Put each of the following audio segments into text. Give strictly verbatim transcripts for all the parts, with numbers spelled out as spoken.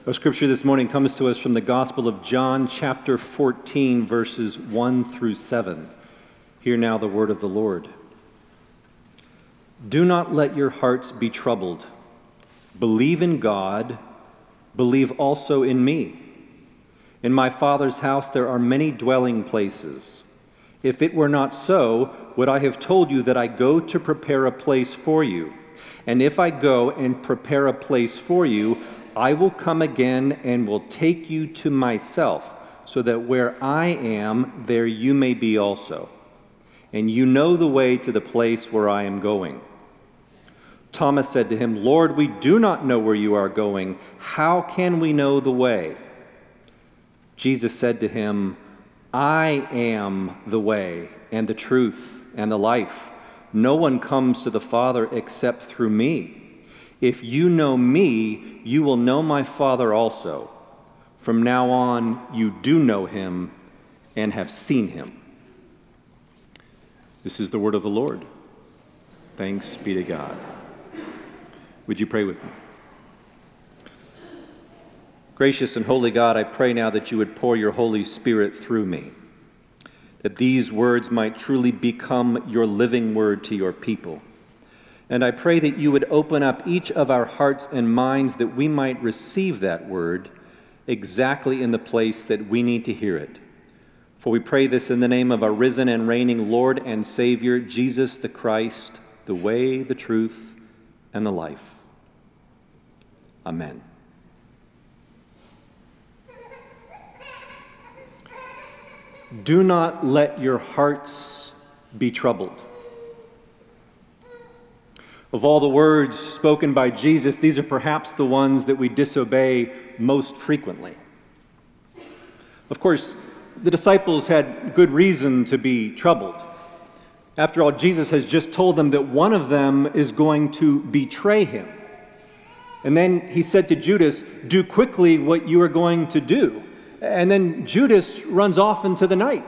Our scripture this morning comes to us from the Gospel of John, chapter fourteen, verses one through seven. Hear now the word of the Lord. Do not let your hearts be troubled. Believe in God, believe also in me. In my Father's house there are many dwelling places. If it were not so, would I have told you that I go to prepare a place for you? And if I go and prepare a place for you, I will come again and will take you to myself, so that where I am, there you may be also. And you know the way to the place where I am going. Thomas said to him, Lord, we do not know where you are going. How can we know the way? Jesus said to him, I am the way and the truth and the life. No one comes to the Father except through me. If you know me, you will know my Father also. From now on, you do know him and have seen him. This is the word of the Lord. Thanks be to God. Would you pray with me? Gracious and holy God, I pray now that you would pour your Holy Spirit through me, that these words might truly become your living word to your people. And I pray that you would open up each of our hearts and minds that we might receive that word exactly in the place that we need to hear it. For we pray this in the name of our risen and reigning Lord and Savior, Jesus the Christ, the way, the truth, and the life. Amen. Do not let your hearts be troubled. Of all the words spoken by Jesus, these are perhaps the ones that we disobey most frequently. Of course, the disciples had good reason to be troubled. After all, Jesus has just told them that one of them is going to betray him. And then he said to Judas, do quickly what you are going to do. And then Judas runs off into the night.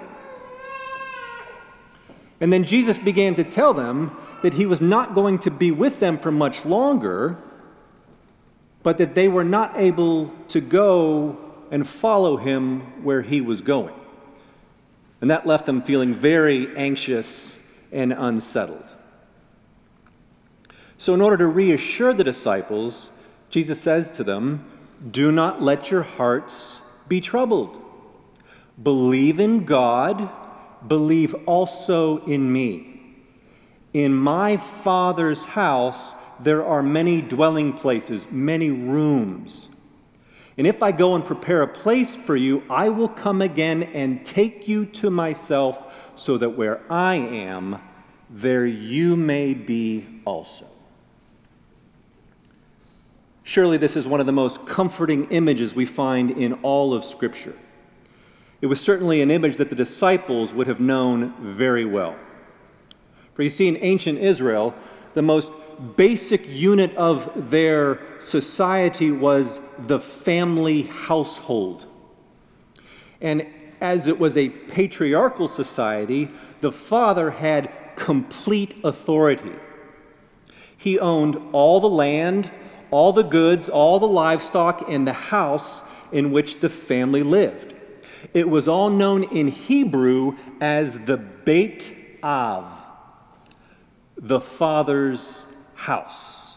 And then Jesus began to tell them that he was not going to be with them for much longer, but that they were not able to go and follow him where he was going. And that left them feeling very anxious and unsettled. So in order to reassure the disciples, Jesus says to them, do not let your hearts be troubled. Believe in God, believe also in me. In my Father's house, there are many dwelling places, many rooms. And if I go and prepare a place for you, I will come again and take you to myself, so that where I am, there you may be also. Surely this is one of the most comforting images we find in all of Scripture. It was certainly an image that the disciples would have known very well. For you see, in ancient Israel, the most basic unit of their society was the family household. And as it was a patriarchal society, the father had complete authority. He owned all the land, all the goods, all the livestock, and the house in which the family lived. It was all known in Hebrew as the Beit Av, the Father's house.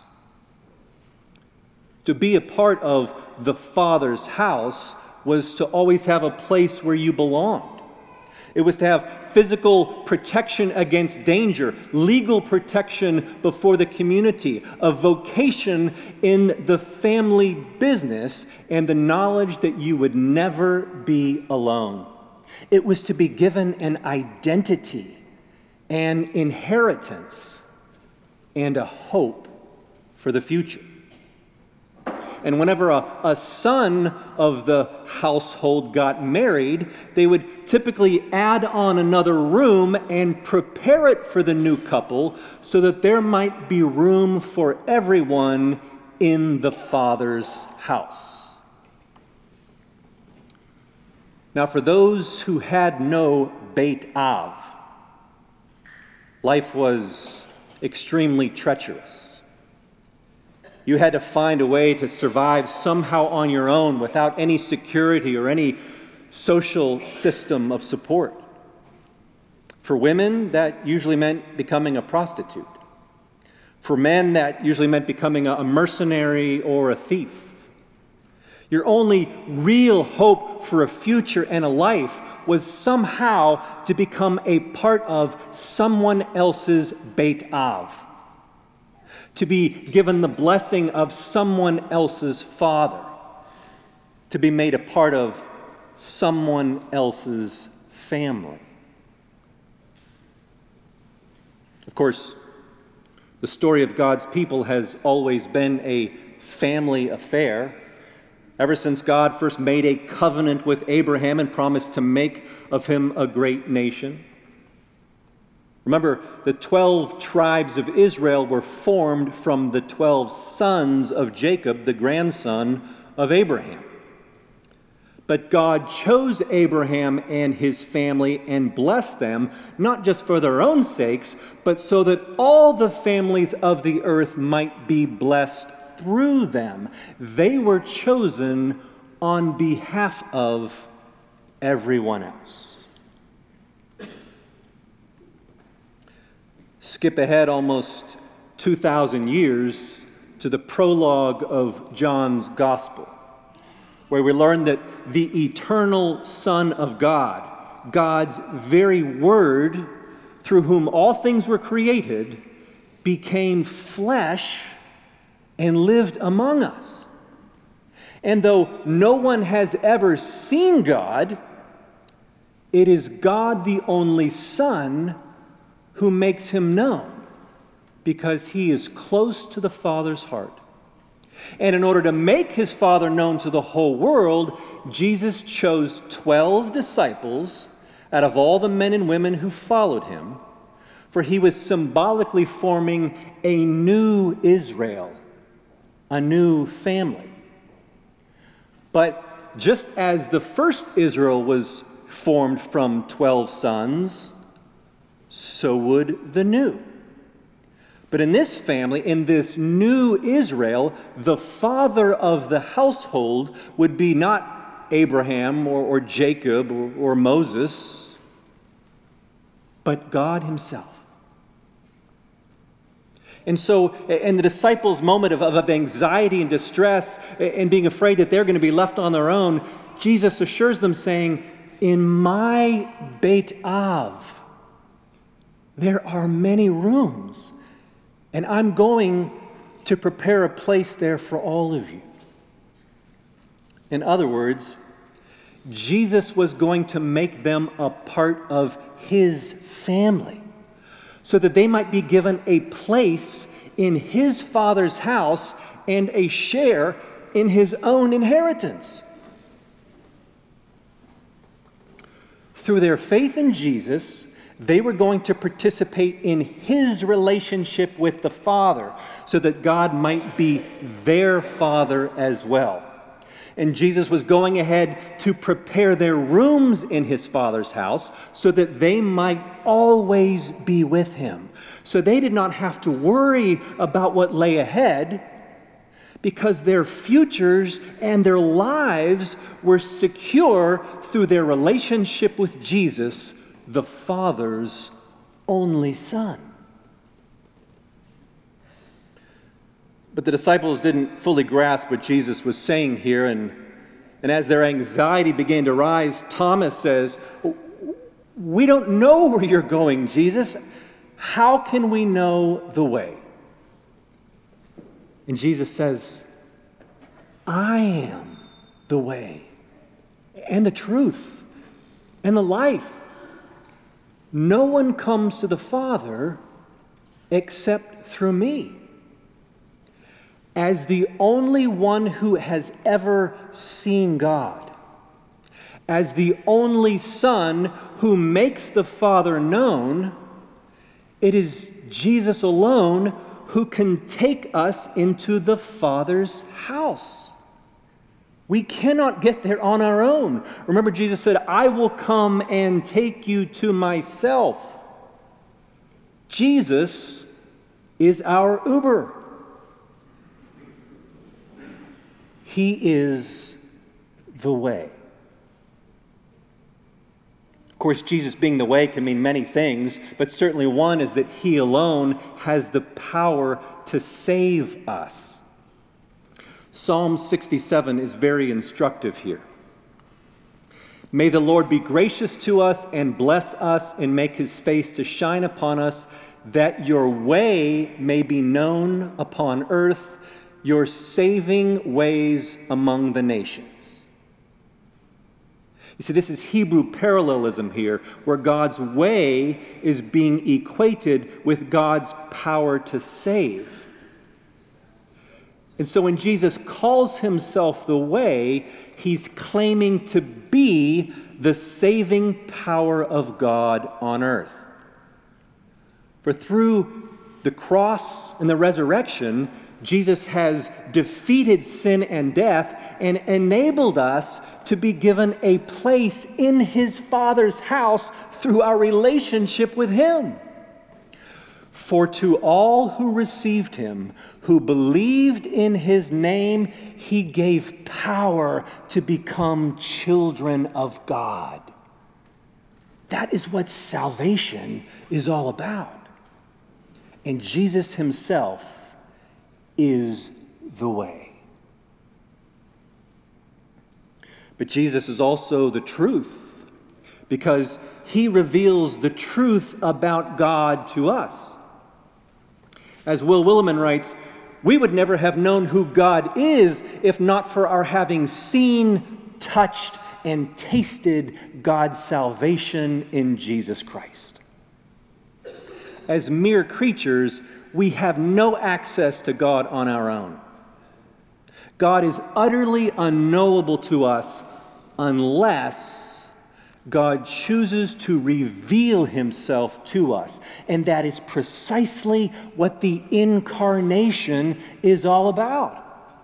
To be a part of the Father's house was to always have a place where you belonged. It was to have physical protection against danger, legal protection before the community, a vocation in the family business, and the knowledge that you would never be alone. It was to be given an identity, an inheritance, and a hope for the future. And whenever a, a son of the household got married, they would typically add on another room and prepare it for the new couple so that there might be room for everyone in the Father's house. Now, for those who had no Beit Av, life was extremely treacherous. You had to find a way to survive somehow on your own without any security or any social system of support. For women, that usually meant becoming a prostitute. For men, that usually meant becoming a mercenary or a thief. Your only real hope for a future and a life was somehow to become a part of someone else's Beit Av, to be given the blessing of someone else's father, to be made a part of someone else's family. Of course, the story of God's people has always been a family affair. Ever since God first made a covenant with Abraham and promised to make of him a great nation. Remember, the twelve tribes of Israel were formed from the twelve sons of Jacob, the grandson of Abraham. But God chose Abraham and his family and blessed them, not just for their own sakes, but so that all the families of the earth might be blessed through them. They were chosen on behalf of everyone else. Skip ahead almost two thousand years to the prologue of John's Gospel, where we learn that the eternal Son of God, God's very Word, through whom all things were created, became flesh and lived among us. And though no one has ever seen God, it is God the only Son who makes him known, because he is close to the Father's heart. And in order to make his Father known to the whole world, Jesus chose twelve disciples out of all the men and women who followed him, for he was symbolically forming a new Israel, a new family. But just as the first Israel was formed from twelve sons, so would the new. But in this family, in this new Israel, the father of the household would be not Abraham or, or Jacob or, or Moses, but God himself. And so, in the disciples' moment of, of anxiety and distress and being afraid that they're going to be left on their own, Jesus assures them, saying, "In my Beit Av, there are many rooms, and I'm going to prepare a place there for all of you." In other words, Jesus was going to make them a part of his family, so that they might be given a place in his Father's house and a share in his own inheritance. Through their faith in Jesus, they were going to participate in his relationship with the Father, so that God might be their Father as well. And Jesus was going ahead to prepare their rooms in his Father's house so that they might always be with him. So they did not have to worry about what lay ahead, because their futures and their lives were secure through their relationship with Jesus, the Father's only Son. But the disciples didn't fully grasp what Jesus was saying here, and, and as their anxiety began to rise, Thomas says, "We don't know where you're going, Jesus. How can we know the way?" And Jesus says, "I am the way and the truth and the life. No one comes to the Father except through me." As the only one who has ever seen God, as the only Son who makes the Father known, it is Jesus alone who can take us into the Father's house. We cannot get there on our own. Remember, Jesus said, "I will come and take you to myself." Jesus is our Uber. He is the way. Of course, Jesus being the way can mean many things, but certainly one is that he alone has the power to save us. Psalm sixty-seven is very instructive here. May the Lord be gracious to us and bless us and make his face to shine upon us, that your way may be known upon earth, your saving ways among the nations. You see, this is Hebrew parallelism here, where God's way is being equated with God's power to save. And so when Jesus calls himself the way, he's claiming to be the saving power of God on earth. For through the cross and the resurrection, Jesus has defeated sin and death and enabled us to be given a place in his Father's house through our relationship with him. For to all who received him, who believed in his name, he gave power to become children of God. That is what salvation is all about. And Jesus himself is the way. But Jesus is also the truth, because he reveals the truth about God to us. As Will Willimon writes, we would never have known who God is if not for our having seen, touched, and tasted God's salvation in Jesus Christ. As mere creatures, we have no access to God on our own. God is utterly unknowable to us unless God chooses to reveal himself to us. And that is precisely what the incarnation is all about.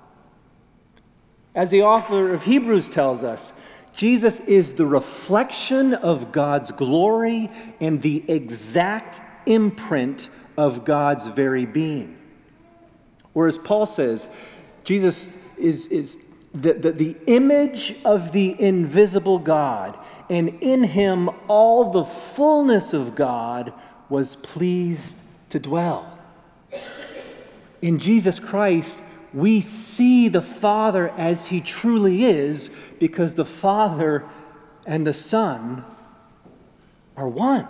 As the author of Hebrews tells us, Jesus is the reflection of God's glory and the exact imprint of God's very being. Whereas Paul says, Jesus is, is the, the, the image of the invisible God, and in him all the fullness of God was pleased to dwell. In Jesus Christ, we see the Father as he truly is, because the Father and the Son are one.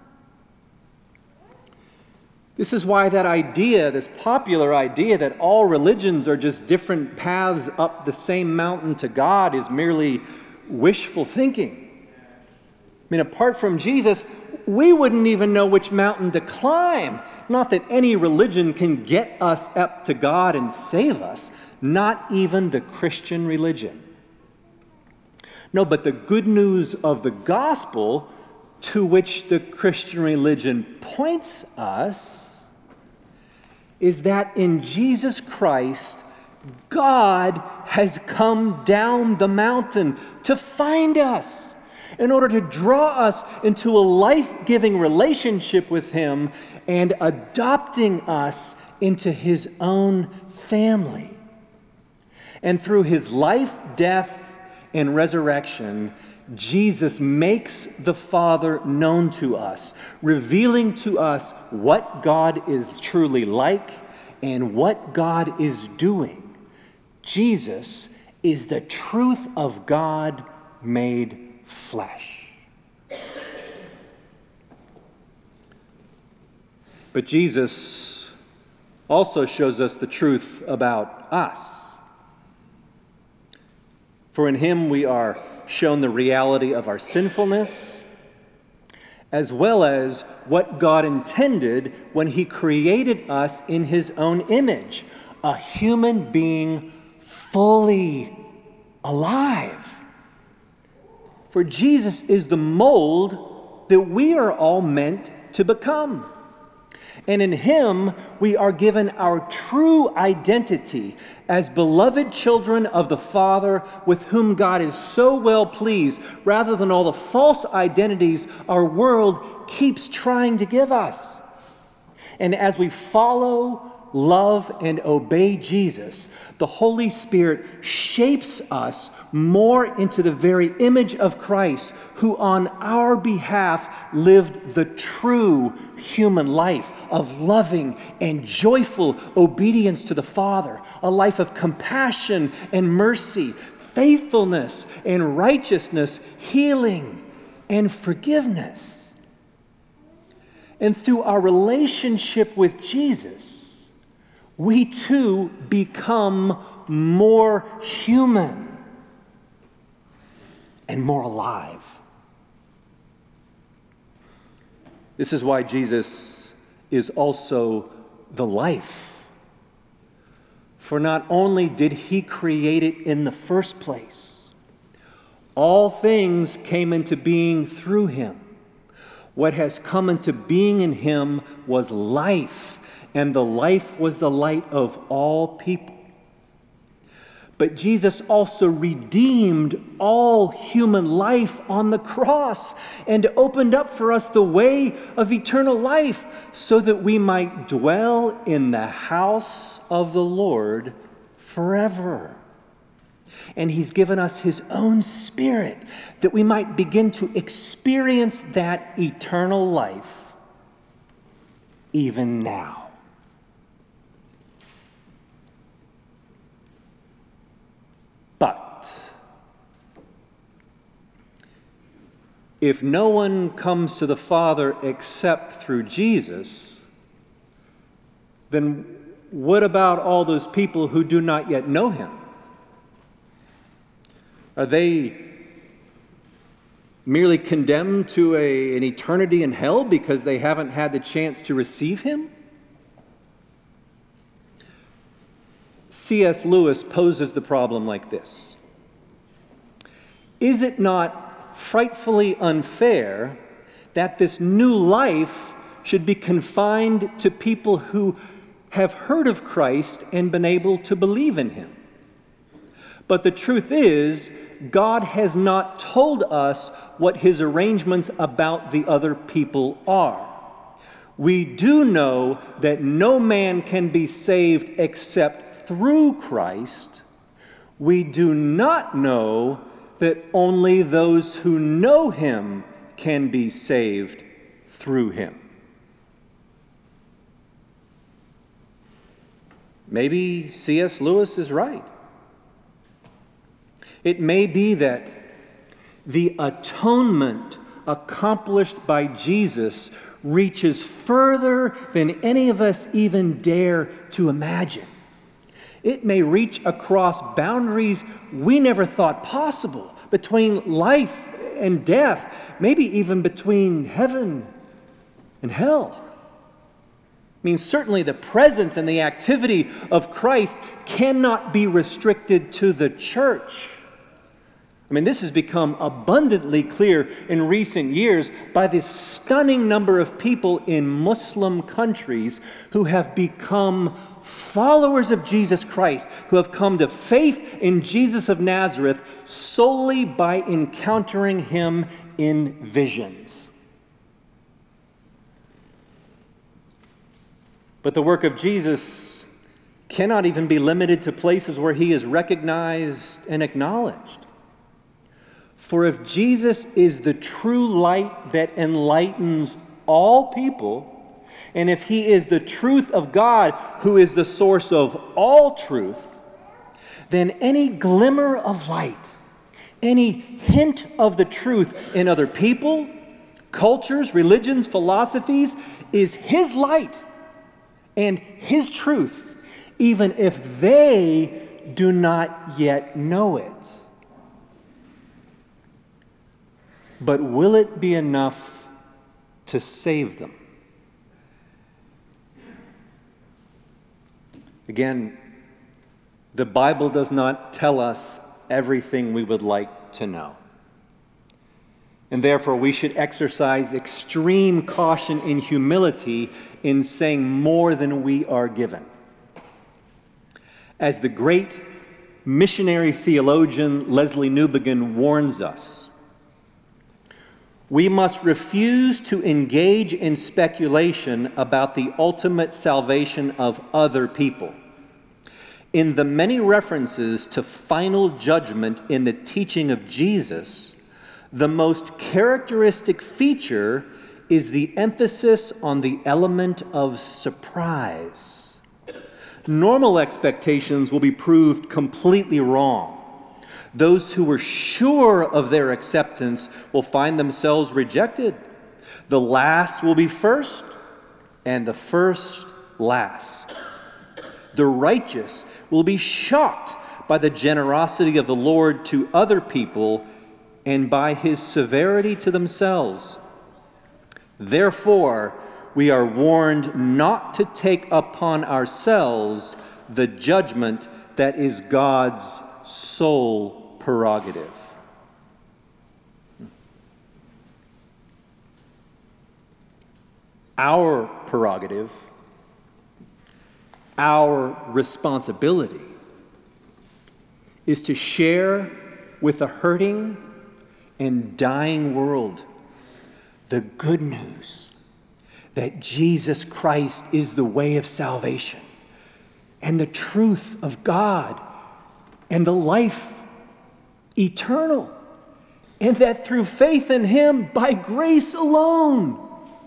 This is why that idea, this popular idea that all religions are just different paths up the same mountain to God, is merely wishful thinking. I mean, apart from Jesus, we wouldn't even know which mountain to climb. Not that any religion can get us up to God and save us, not even the Christian religion. No, but the good news of the gospel, to which the Christian religion points us, is that in Jesus Christ, God has come down the mountain to find us in order to draw us into a life-giving relationship with him and adopting us into his own family. And through his life, death, and resurrection, Jesus makes the Father known to us, revealing to us what God is truly like and what God is doing. Jesus is the truth of God made flesh. But Jesus also shows us the truth about us. For in him we are shown the reality of our sinfulness, as well as what God intended when he created us in his own image, a human being fully alive. For Jesus is the mold that we are all meant to become. And in him, we are given our true identity as beloved children of the Father, with whom God is so well pleased, rather than all the false identities our world keeps trying to give us. And as we follow love and obey Jesus, the Holy Spirit shapes us more into the very image of Christ, who on our behalf lived the true human life of loving and joyful obedience to the Father, a life of compassion and mercy, faithfulness and righteousness, healing and forgiveness. And through our relationship with Jesus, we too become more human and more alive. This is why Jesus is also the life. For not only did he create it in the first place, all things came into being through him. What has come into being in him was life, and the life was the light of all people. But Jesus also redeemed all human life on the cross and opened up for us the way of eternal life so that we might dwell in the house of the Lord forever. And he's given us his own Spirit that we might begin to experience that eternal life even now. But if no one comes to the Father except through Jesus, then what about all those people who do not yet know him? Are they merely condemned to a, an eternity in hell because they haven't had the chance to receive him? C S Lewis poses the problem like this. Is it not frightfully unfair that this new life should be confined to people who have heard of Christ and been able to believe in him? But the truth is, God has not told us what his arrangements about the other people are. We do know that no man can be saved except through Christ. We do not know that only those who know him can be saved through him. Maybe C S Lewis is right. It may be that the atonement accomplished by Jesus reaches further than any of us even dare to imagine. It may reach across boundaries we never thought possible, between life and death, maybe even between heaven and hell. I mean, certainly the presence and the activity of Christ cannot be restricted to the church. I mean, this has become abundantly clear in recent years by the stunning number of people in Muslim countries who have become followers of Jesus Christ, who have come to faith in Jesus of Nazareth solely by encountering him in visions. But the work of Jesus cannot even be limited to places where he is recognized and acknowledged. For if Jesus is the true light that enlightens all people, and if he is the truth of God, who is the source of all truth, then any glimmer of light, any hint of the truth in other people, cultures, religions, philosophies, is his light and his truth, even if they do not yet know it. But will it be enough to save them? Again, the Bible does not tell us everything we would like to know. And therefore, we should exercise extreme caution and humility in saying more than we are given. As the great missionary theologian Leslie Newbigin warns us, We must refuse to engage in speculation about the ultimate salvation of other people. In the many references to final judgment in the teaching of Jesus, the most characteristic feature is the emphasis on the element of surprise. Normal expectations will be proved completely wrong. Those who were sure of their acceptance will find themselves rejected. The last will be first, and the first last. The righteous will be shocked by the generosity of the Lord to other people and by his severity to themselves. Therefore, we are warned not to take upon ourselves the judgment that is God's sole prerogative. Our prerogative, our responsibility, is to share with a hurting and dying world the good news that Jesus Christ is the way of salvation and the truth of God and the life eternal, and that through faith in him, by grace alone,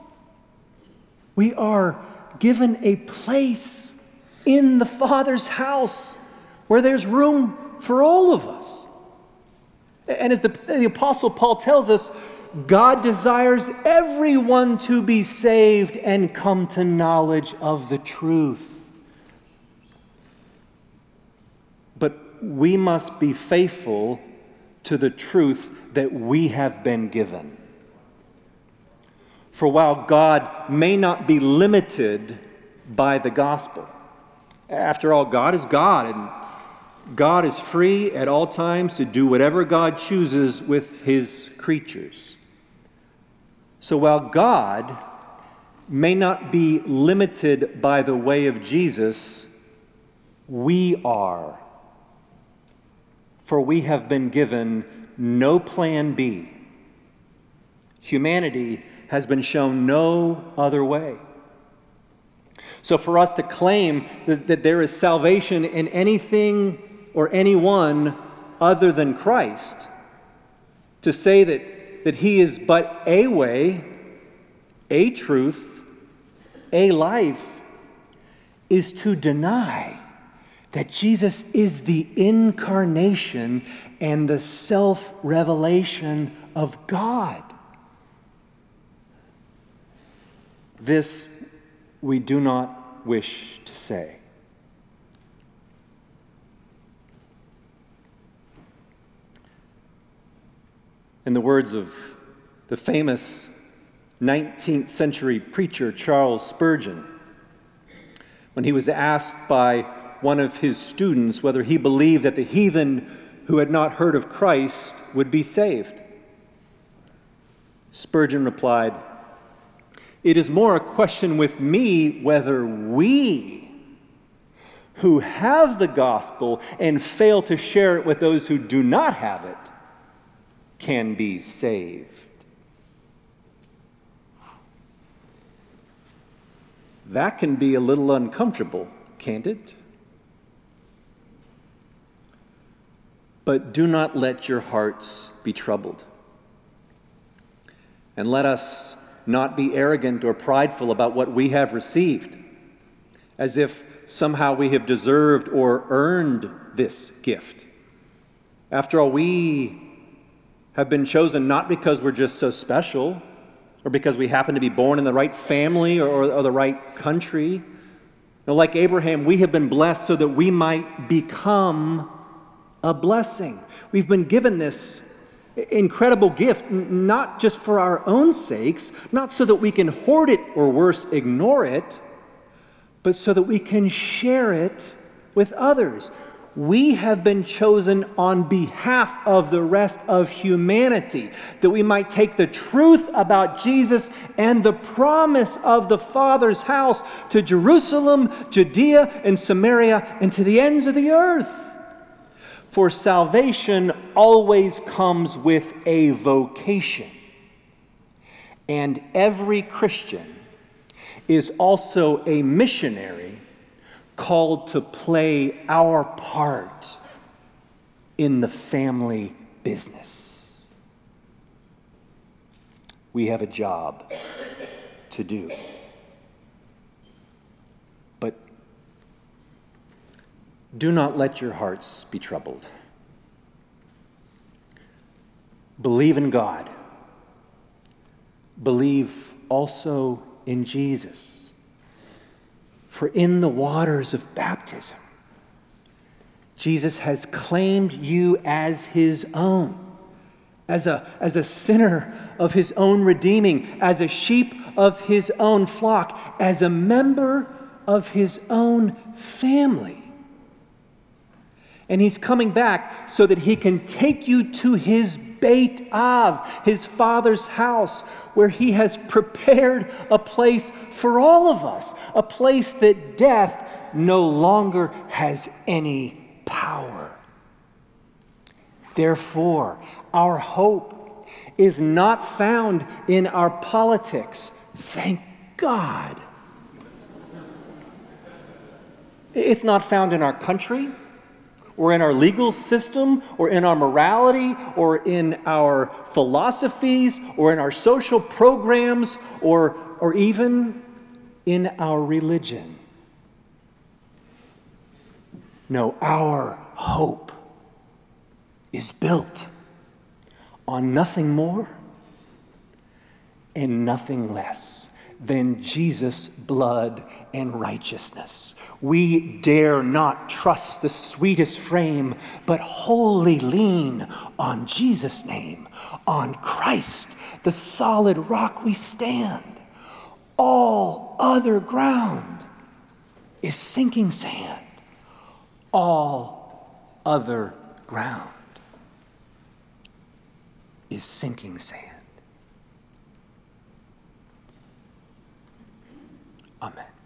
we are given a place in the Father's house where there's room for all of us. And as the, the Apostle Paul tells us, God desires everyone to be saved and come to knowledge of the truth. But we must be faithful to the truth that we have been given. For while God may not be limited by the gospel, after all, God is God, and God is free at all times to do whatever God chooses with his creatures. So while God may not be limited by the way of Jesus, we are. For we have been given no plan B. Humanity has been shown no other way. So for us to claim that, that there is salvation in anything or anyone other than Christ, to say that, that he is but a way, a truth, a life, is to deny that Jesus is the incarnation and the self-revelation of God. This we do not wish to say. In the words of the famous nineteenth century preacher Charles Spurgeon, when he was asked by one of his students whether he believed that the heathen who had not heard of Christ would be saved, Spurgeon replied, "It is more a question with me whether we, who have the gospel and fail to share it with those who do not have it, can be saved." That can be a little uncomfortable, can't it? But do not let your hearts be troubled. And let us not be arrogant or prideful about what we have received, as if somehow we have deserved or earned this gift. After all, we have been chosen not because we're just so special or because we happen to be born in the right family or, or the right country. No, like Abraham, we have been blessed so that we might become a blessing. We've been given this incredible gift, not just for our own sakes, not so that we can hoard it or worse, ignore it, but so that we can share it with others. We have been chosen on behalf of the rest of humanity, that we might take the truth about Jesus and the promise of the Father's house to Jerusalem, Judea, and Samaria, and to the ends of the earth. For salvation always comes with a vocation. And every Christian is also a missionary called to play our part in the family business. We have a job to do. But do not let your hearts be troubled. Believe in God. Believe also in Jesus. For in the waters of baptism, Jesus has claimed you as his own, as a, as a sinner of his own redeeming, as a sheep of his own flock, as a member of his own family. And he's coming back so that he can take you to his Beit Av, his Father's house, where he has prepared a place for all of us, a place that death no longer has any power. Therefore, our hope is not found in our politics. Thank God. It's not found in our country, or in our legal system, or in our morality, or in our philosophies, or in our social programs, or, or even in our religion. No, our hope is built on nothing more and nothing less than Jesus' blood and righteousness. We dare not trust the sweetest frame, but wholly lean on Jesus' name, on Christ, the solid rock we stand. All other ground is sinking sand. All other ground is sinking sand. Amen.